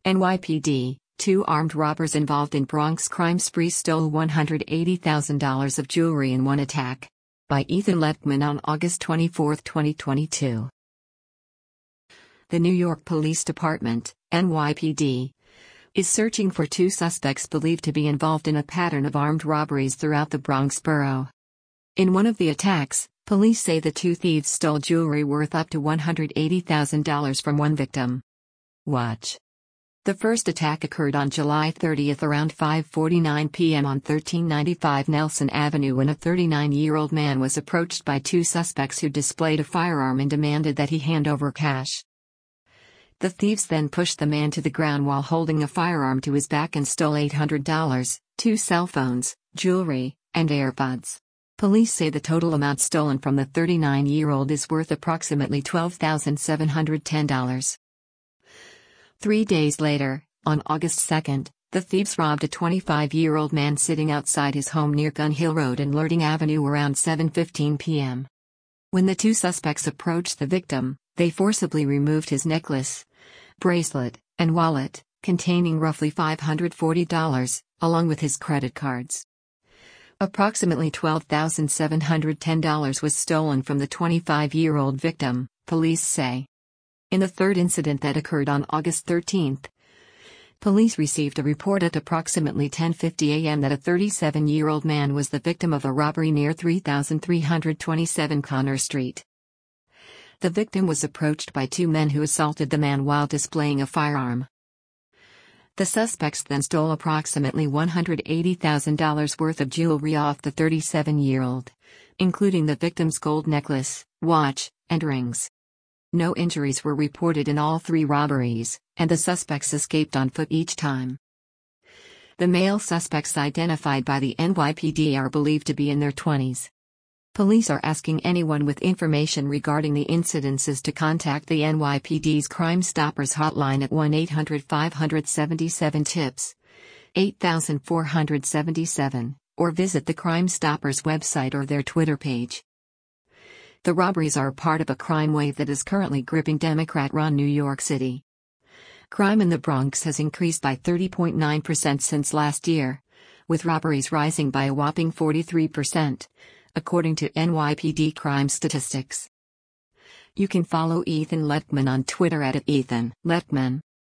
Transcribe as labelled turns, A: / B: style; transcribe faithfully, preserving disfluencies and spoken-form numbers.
A: N Y P D, two armed robbers involved in Bronx crime spree stole one hundred eighty thousand dollars of jewelry in one attack. By Ethan Lettman on August twenty-fourth, twenty twenty-two. The New York Police Department, N Y P D, is searching for two suspects believed to be involved in a pattern of armed robberies throughout the Bronx borough. In one of the attacks, police say the two thieves stole jewelry worth up to one hundred eighty thousand dollars from one victim. Watch. The first attack occurred on July thirtieth around five forty-nine p m on thirteen ninety-five Nelson Avenue when a thirty-nine-year-old man was approached by two suspects who displayed a firearm and demanded that he hand over cash. The thieves then pushed the man to the ground while holding a firearm to his back and stole eight hundred dollars, two cell phones, jewelry, and AirPods. Police say the total amount stolen from the thirty-nine-year-old is worth approximately twelve thousand seven hundred ten dollars. Three days later, on August second, the thieves robbed a twenty-five-year-old man sitting outside his home near Gun Hill Road and Learding Avenue around seven fifteen p m When the two suspects approached the victim, they forcibly removed his necklace, bracelet, and wallet, containing roughly five hundred forty dollars, along with his credit cards. Approximately twelve thousand seven hundred ten dollars was stolen from the twenty-five-year-old victim, police say. In the third incident that occurred on August thirteenth, police received a report at approximately ten fifty a m that a thirty-seven-year-old man was the victim of a robbery near three thousand three hundred twenty-seven Connor Street. The victim was approached by two men who assaulted the man while displaying a firearm. The suspects then stole approximately one hundred eighty thousand dollars worth of jewelry off the thirty-seven-year-old, including the victim's gold necklace, watch, and rings. No injuries were reported in all three robberies, and the suspects escaped on foot each time. The male suspects identified by the N Y P D are believed to be in their twenties. Police are asking anyone with information regarding the incidences to contact the N Y P D's Crime Stoppers hotline at one eight hundred five seven seven TIPS, eight four seven seven, or visit the Crime Stoppers website or their Twitter page. The robberies are part of a crime wave that is currently gripping Democrat-run New York City. Crime in the Bronx has increased by thirty point nine percent since last year, with robberies rising by a whopping forty-three percent, according to N Y P D crime statistics. You can follow Ethan Lettman on Twitter at Ethan Lettman.